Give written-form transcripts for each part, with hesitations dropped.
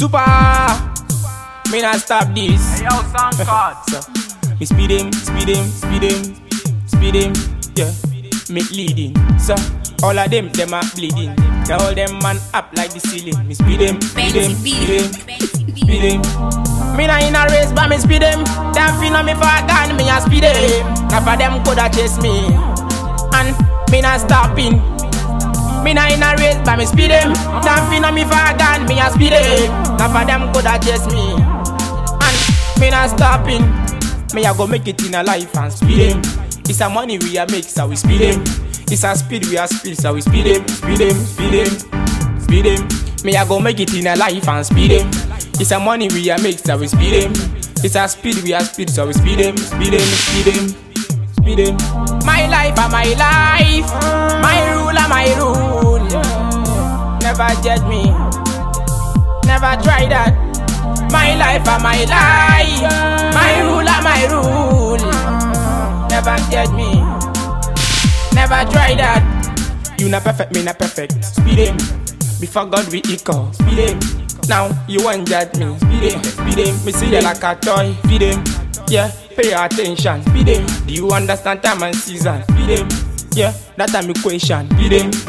Super, me not stop this. Hey, yo, SoundCloud. So, me speed him, yeah, me leading. So, all of them are bleeding. They all them man up like the ceiling. Me speed him. Me not in a race, but me speed him. Them feel on me for a gun, me a speed him. None of them coulda chase me, and me not stopping. Me not in a race, but me speed him. Them feel on me for a gun, me a speed him. None of them coulda chase me, and me not stopping. Me a go make it in a life and speed him. It's a money we a make, so we speed him. It's a speed we a speed, so we speed him. Me a go make it in a life and speed him. It's a money we a make, so we speed him. It's a speed we a speed, so we speed him. My life are my life, my rule are my rule. Never judge me, never try that. My life are my life, my rule are my rule. Never judge me, never try that. You not perfect, me not perfect. Speed him, before God we equal. Speed him, now you won't judge me. Speed him, me see you like a toy. Speed him, yeah, pay attention. Speed him, do you understand time and season? Speed him, yeah, that time equation. Speed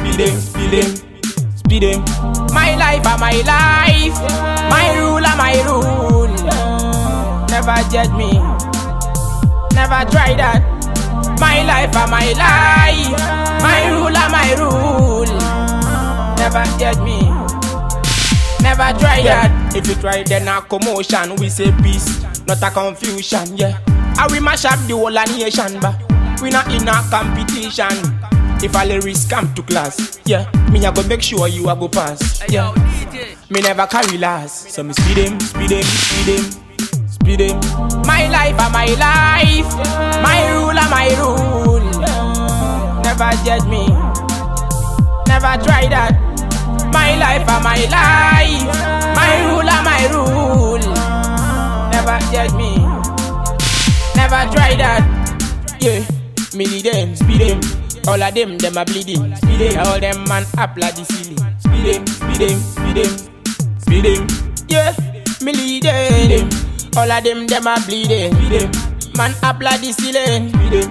him. My life are my life, my rule are my rule. Never judge me, never try that. My life are my life, my rule are my rule. Never judge me, never try that. If you try then a commotion, we say peace, not a confusion, yeah. And we mash up the whole nation, but we not in a competition. If all the risk come to class, yeah, me a go make sure you a go pass, yeah. Me never carry last, so me speed him. My life are my life, my rule are my rule. Never judge me, never try that. My life are my life, my rule are my rule. Never judge me, never try that. Yeah, me lead them, speed them. All of them are bleeding. Speed him. All them man up like the ceiling. Speed him. Yeah, me lead them. All of them are bleeding. Man up like the ceiling.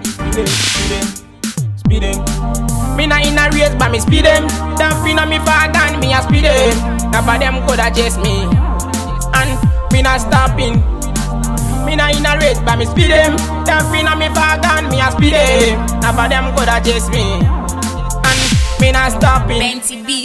Speed him. Me not in a race, but me speed him. Them fin on me for a gun, me a speed him. None of them coulda chase me, and me not stopping. Me not in a race, but me speed him. Them fin on me for a gun, me a speed him. None of them coulda chase me, and me not stopping.